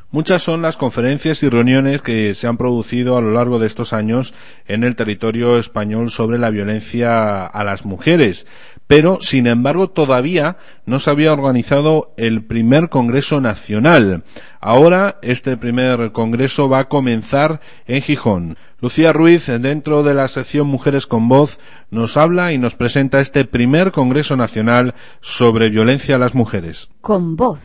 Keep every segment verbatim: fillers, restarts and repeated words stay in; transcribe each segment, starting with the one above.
Muchas son las conferencias y reuniones que se han producido a lo largo de estos años en el territorio español sobre la violencia a las mujeres, pero, sin embargo, todavía no se había organizado el primer Congreso Nacional. Ahora, este primer Congreso va a comenzar en Gijón. Lucía Ruiz, dentro de la sección Mujeres con Voz, nos habla y nos presenta este primer Congreso Nacional sobre violencia a las mujeres. Con Voz.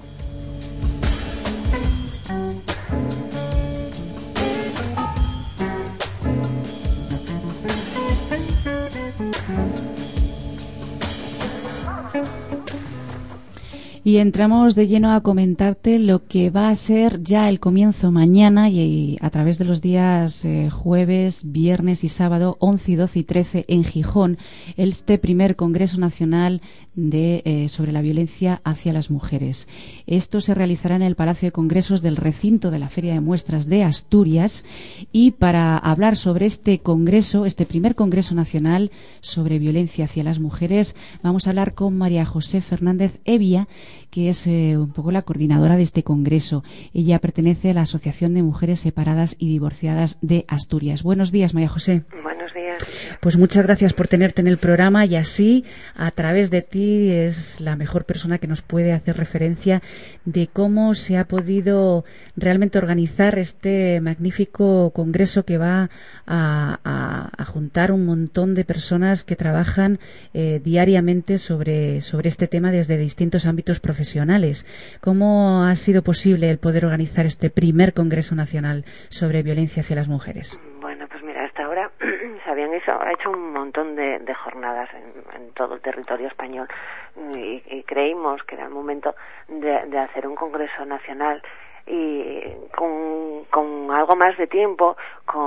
Y entramos de lleno a comentarte lo que va a ser ya el comienzo mañana y a través de los días eh, jueves, viernes y sábado, once, doce y trece en Gijón, este primer Congreso Nacional de, eh, sobre la violencia hacia las mujeres. Esto se realizará en el Palacio de Congresos del recinto de la Feria de Muestras de Asturias, y para hablar sobre este congreso, este primer Congreso Nacional sobre violencia hacia las mujeres, vamos a hablar con María José Fernández Evia, que es eh, un poco la coordinadora de este congreso. Ella pertenece a la Asociación de Mujeres Separadas y Divorciadas de Asturias. Buenos días, María José. Buenos días. Pues muchas gracias por tenerte en el programa, y así, a través de ti, es la mejor persona que nos puede hacer referencia de cómo se ha podido realmente organizar este magnífico congreso que va a, a, a juntar un montón de personas que trabajan eh, diariamente sobre, sobre este tema desde distintos ámbitos profesionales. ¿Cómo ha sido posible el poder organizar este primer Congreso Nacional sobre violencia hacia las mujeres? Bueno, pues mira, hasta ahora se habían hecho, ha hecho un montón de, de jornadas en, en todo el territorio español, y, y creímos que era el momento de, de hacer un Congreso Nacional y con, con algo más de tiempo,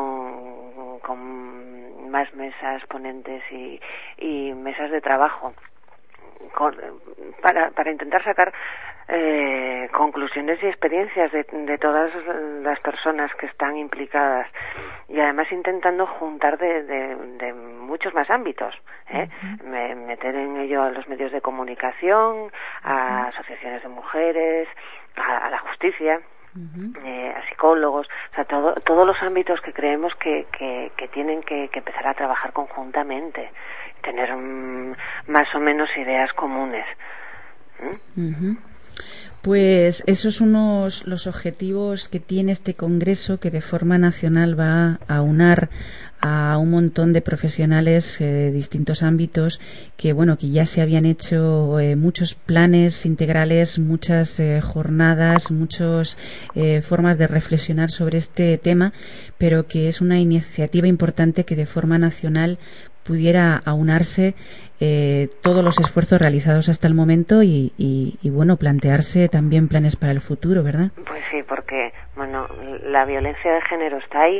con, con más mesas, ponentes y, y mesas de trabajo, con, para, para intentar sacar eh, conclusiones y experiencias de, de todas las personas que están implicadas, y además intentando juntar de, de, de muchos más ámbitos, ¿eh? Uh-huh. Me, meter en ello a los medios de comunicación, a uh-huh. asociaciones de mujeres, a, a la justicia, uh-huh. eh, a psicólogos, o sea, todo, todos los ámbitos que creemos que, que, que tienen que, que empezar a trabajar conjuntamente, tener um, más o menos ideas comunes. ¿Mm? Uh-huh. Pues esos son unos los objetivos que tiene este congreso, que de forma nacional va a aunar a un montón de profesionales eh, de distintos ámbitos, que bueno, que ya se habían hecho eh, muchos planes integrales, muchas eh, jornadas, muchas eh, formas de reflexionar sobre este tema, pero que es una iniciativa importante que de forma nacional pudiera aunarse eh, todos los esfuerzos realizados hasta el momento y, y, y bueno, plantearse también planes para el futuro, ¿verdad? Pues sí, porque bueno, la violencia de género está ahí.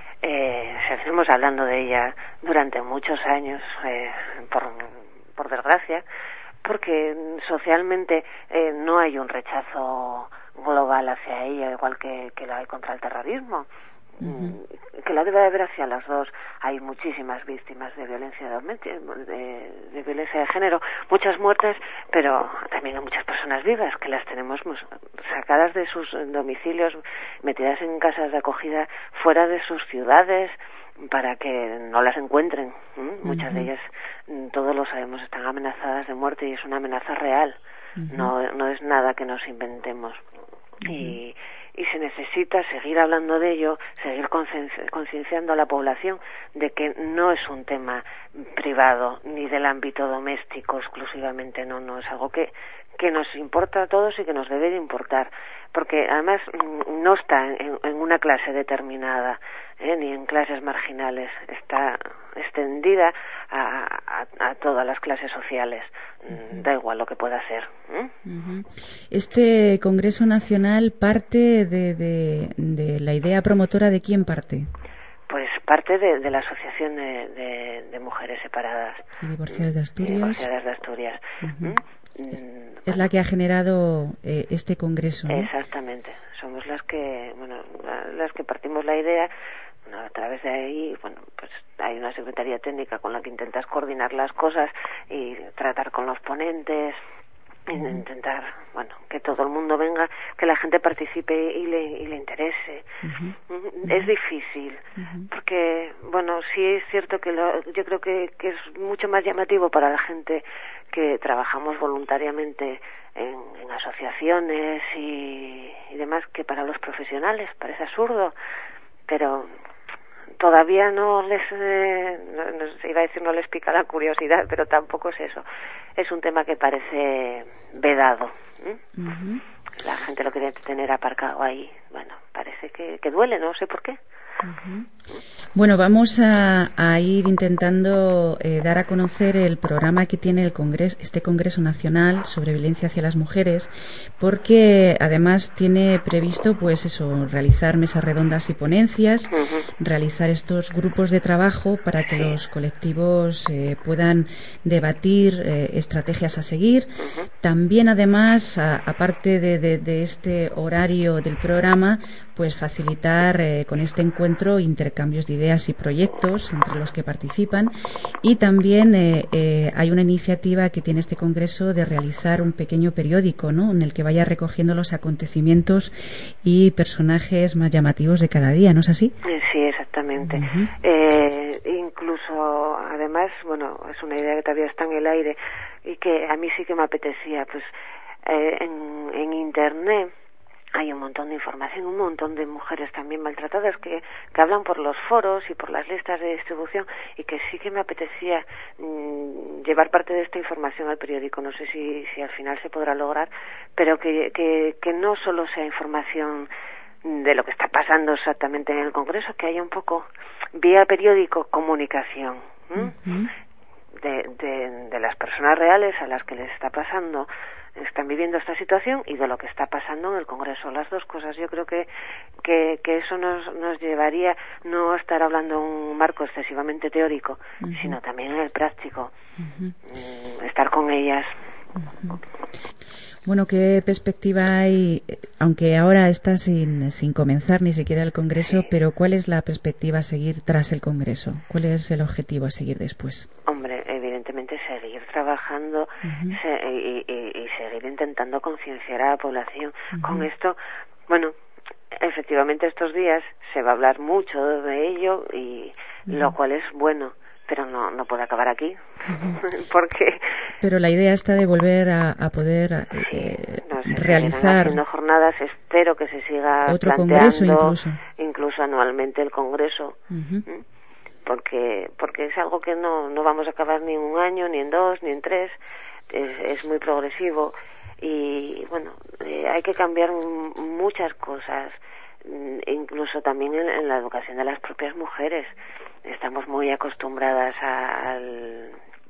Eh, seguimos hablando de ella durante muchos años, eh, por, por desgracia, porque socialmente eh, no hay un rechazo global hacia ella, igual que, que lo hay contra el terrorismo. Uh-huh. Que la debe haber hacia las dos. Hay muchísimas víctimas de violencia doméstica, de, de violencia de género, muchas muertes, pero también hay muchas personas vivas que las tenemos sacadas de sus domicilios, metidas en casas de acogida fuera de sus ciudades para que no las encuentren. ¿Mm? Uh-huh. Muchas de ellas, todos lo sabemos, están amenazadas de muerte, y es una amenaza real. Uh-huh. no, no es nada que nos inventemos. Uh-huh. y Y se necesita seguir hablando de ello, seguir concienciando a la población de que no es un tema privado ni del ámbito doméstico exclusivamente, no, no es algo que, que nos importa a todos y que nos debe de importar, porque además no está en, en una clase determinada, ¿eh? Ni en clases marginales, está extendida a, a, a todas las clases sociales. Uh-huh. Da igual lo que pueda ser. ¿eh? Uh-huh. Este Congreso Nacional parte de, de, de la idea promotora. ¿De quién parte? Pues parte de, de la Asociación de, de, de Mujeres Separadas y Divorciadas de Asturias. Y divorciadas de Asturias. Uh-huh. ¿Mm? Es, es la que ha generado eh, este congreso, ¿no? Exactamente. Somos las que, bueno, las que partimos la idea. Bueno, a través de ahí, bueno, pues hay una secretaría técnica con la que intentas coordinar las cosas y tratar con los ponentes intentar, bueno, que todo el mundo venga, que la gente participe y le, y le interese. Uh-huh. Es difícil, uh-huh. porque, bueno, sí es cierto que lo, yo creo que, que es mucho más llamativo para la gente que trabajamos voluntariamente en, en asociaciones y, y demás que para los profesionales. Parece absurdo, pero todavía no les, eh, no, no, iba a decir no les pica la curiosidad, pero tampoco es eso. Es un tema que parece vedado. ¿eh? Uh-huh. La gente lo quiere tener aparcado ahí. Bueno, parece que, que duele, no sé por qué. Uh-huh. Bueno, vamos a, a ir intentando eh, dar a conocer el programa que tiene el Congreso, este Congreso Nacional sobre Violencia hacia las Mujeres, porque además tiene previsto, pues eso, realizar mesas redondas y ponencias, uh-huh. realizar estos grupos de trabajo para que los colectivos eh, puedan debatir eh, estrategias a seguir. Uh-huh. También, además, a, aparte de, de, de este horario del programa, pues facilitar eh, con este encuentro intercambios de ideas y proyectos entre los que participan, y también eh, eh, hay una iniciativa que tiene este congreso de realizar un pequeño periódico, ¿no?, en el que vaya recogiendo los acontecimientos y personajes más llamativos de cada día, ¿no es así? Sí, exactamente. Uh-huh. Eh, incluso, además, bueno, es una idea que todavía está en el aire y que a mí sí que me apetecía, pues eh, en, en internet hay un montón de información, un montón de mujeres también maltratadas que, que hablan por los foros y por las listas de distribución, y que sí que me apetecía mmm, llevar parte de esta información al periódico. No sé si, si al final se podrá lograr, pero que, que, que no solo sea información de lo que está pasando exactamente en el Congreso, que haya un poco vía periódico comunicación uh-huh. de, de, de las personas reales a las que les está pasando, están viviendo esta situación, y de lo que está pasando en el Congreso. Las dos cosas. Yo creo que que, que eso nos, nos llevaría no a estar hablando en un marco excesivamente teórico, uh-huh. sino también en el práctico. Uh-huh. Estar con ellas. Uh-huh. Bueno, ¿qué perspectiva hay, aunque ahora está sin, sin comenzar ni siquiera el Congreso, sí. pero cuál es la perspectiva a seguir tras el Congreso? ¿Cuál es el objetivo a seguir después? Hombre, evidentemente seguir trabajando uh-huh. se, y, y, y seguir intentando concienciar a la población. Uh-huh. Con esto, bueno, efectivamente estos días se va a hablar mucho de ello, y uh-huh. lo cual es bueno, pero no, no puede acabar aquí. Uh-huh. Porque pero la idea está de volver a, a poder sí, eh, no sé, realizar haciendo jornadas. Espero que se siga otro planteando congreso incluso. incluso anualmente el Congreso. Uh-huh. ¿Mm? porque porque es algo que no no vamos a acabar ni en un año, ni en dos, ni en tres. Es, es muy progresivo, y bueno, eh, hay que cambiar m- muchas cosas, incluso también en, en la educación de las propias mujeres. Estamos muy acostumbradas a, al,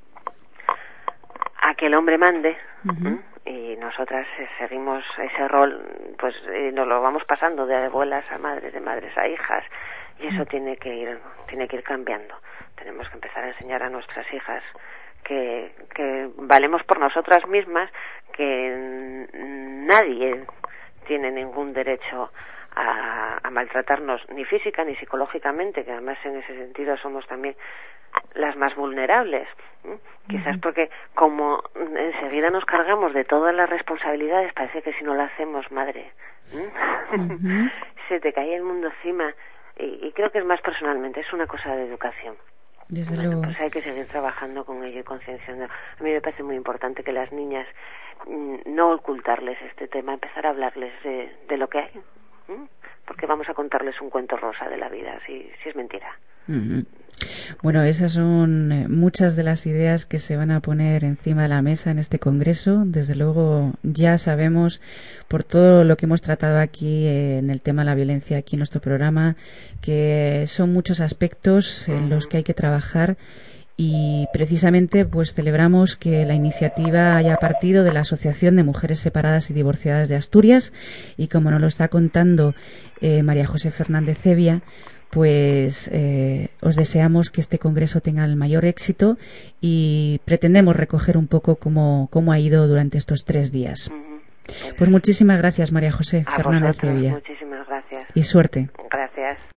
a que el hombre mande, uh-huh. y nosotras eh, seguimos ese rol, pues eh, nos lo vamos pasando de abuelas a madres, de madres a hijas, y eso uh-huh. tiene que ir tiene que ir cambiando. Tenemos que empezar a enseñar a nuestras hijas que, que valemos por nosotras mismas, que nadie tiene ningún derecho a, a maltratarnos, ni física ni psicológicamente, que además en ese sentido somos también las más vulnerables. ¿eh? Quizás uh-huh. porque como enseguida nos cargamos de todas las responsabilidades, parece que si no lo hacemos, madre, ¿eh? uh-huh. se te cae el mundo encima, y, y creo que es más personalmente, es una cosa de educación. Desde bueno, luego. Pues hay que seguir trabajando con ello y concienciando. A mí me parece muy importante que las niñas, no ocultarles este tema, empezar a hablarles de, de lo que hay, ¿eh? porque vamos a contarles un cuento rosa de la vida, si, si es mentira. Uh-huh. Bueno, esas son eh, muchas de las ideas que se van a poner encima de la mesa en este congreso. Desde luego, ya sabemos, por todo lo que hemos tratado aquí eh, en el tema de la violencia aquí en nuestro programa, que son muchos aspectos en los que hay que trabajar, y precisamente pues celebramos que la iniciativa haya partido de la Asociación de Mujeres Separadas y Divorciadas de Asturias, y como nos lo está contando eh, María José Fernández Cevia, pues eh, os deseamos que este congreso tenga el mayor éxito, y pretendemos recoger un poco cómo, cómo ha ido durante estos tres días. Uh-huh. Pues muchísimas gracias, María José a Fernández vosotros, Cevia. Muchísimas gracias. Y suerte. Gracias.